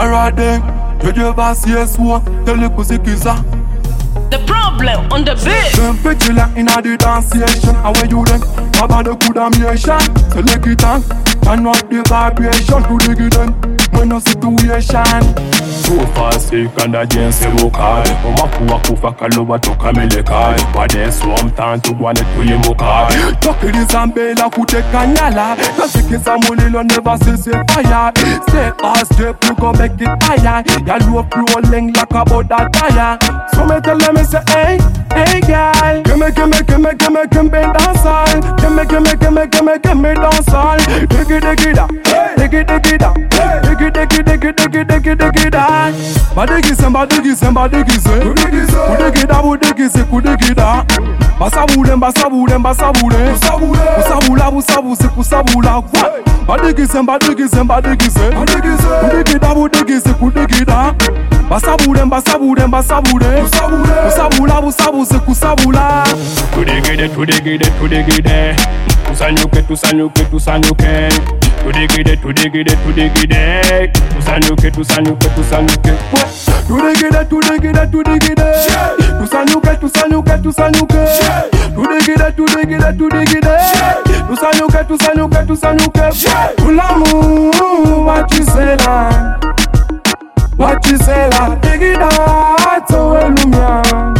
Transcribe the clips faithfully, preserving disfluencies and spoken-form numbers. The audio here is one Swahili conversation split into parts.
Alright then, je devais s'y soir, tell le cousin qui ça. The problem on the beat. Them pretty like in a the dance station. And when you them, about the good ammunition. So lick it on, and not the vibration to dig it in. When no situation. So fast sick and the jeans vocal. Omaku waku fakaloba toka melekai. Wade swam tan to one to yemokai. Talking is ambela kuteka nyala. Kasiki samulilo never see say fire. Stay fast step you go make it higher. Ya love rolling like a butter tire. So me tell them say hey, hey girl. Gimme, gimme, gimme, gimme, gimme dance all. Gimme, gimme, gimme, gimme, gimme dance all. Diggy, diggy da, diggy, diggy da, diggy, diggy, diggy, diggy, diggy, diggy da. Badigi se, badigi se, badigi se. Kudigi da, budigi se, kudigi da. Basabule, basabule, basabule. Kusabula, busabu se, kusabula. Badigi se, badigi se, badigi se. Kudigi da, budigi se, kudigi da. Basabule, basabule, basabule. Kusabula, busabu se, kusabula. Tudigide, tudigide, tudigide. Tusanyuke, tusanyuke, tusanyuke. Tudigide, tudigide, tudigide. Tusanyuke, tusanyuke, tusanyuke. Tudigide, tudigide, tudigide. Tusanyuke, tusanyuke, tusanyuke. Tudigide, tudigide, tudigide. Tusanyuke, tusanyuke, tusanyuke. Ulamu, what you say la? What you say la? Digida, towelumia,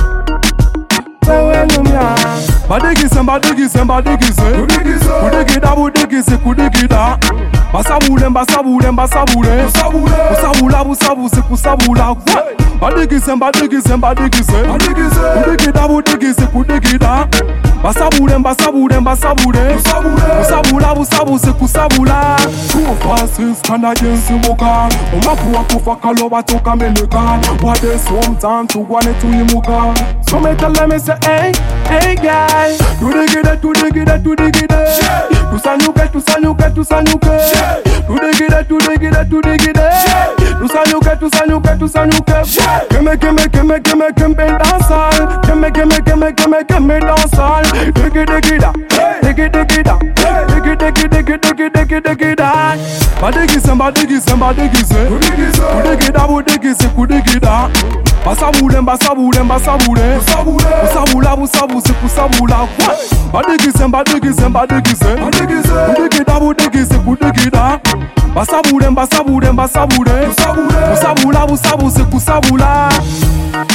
towelumia. Badigi se, badigi se, badigi se. Kudigida, budigi se, kudigida. Basabule, basabule, basabule. Kusabula, busabu se, kusabula. Badigi se, badigi se, badigi se. Kudigida, budigi se, kudigida. Basabule, basabule, basabule. Kusabula, busabu se, kusabula. Two faces can against the vocal. Omaku waku fakaloba toka meleka. Wade swam tan to one to yimuka. So me tell them say hey, hey guys. Tudigide, tudigide, tudigide. Tusanyuke, tusanyuke, tusanyuke. Tudigide, tudigide, tudigide. Tusanyuke, tusanyuke, tusanyuke. Gimme, gimme, gimme, gimme, gimme dance all. Gimme, gimme, gimme, gimme, gimme dance all. Diggy, diggy da, diggy, diggy da, diggy, diggy, diggy, diggy, diggy, diggy da. Badigi se, badigi se, badigi se. Kudigi da, budigi se, kudigi da. Basabule, basabule, basabule. Kusabula, busabu se, kusabula. Badigi se, badigi se, badigi se. Kudigi da, budigi se, kudigi da. Basabule, basabule, basabule. Kusabula, busabu se, kusabula.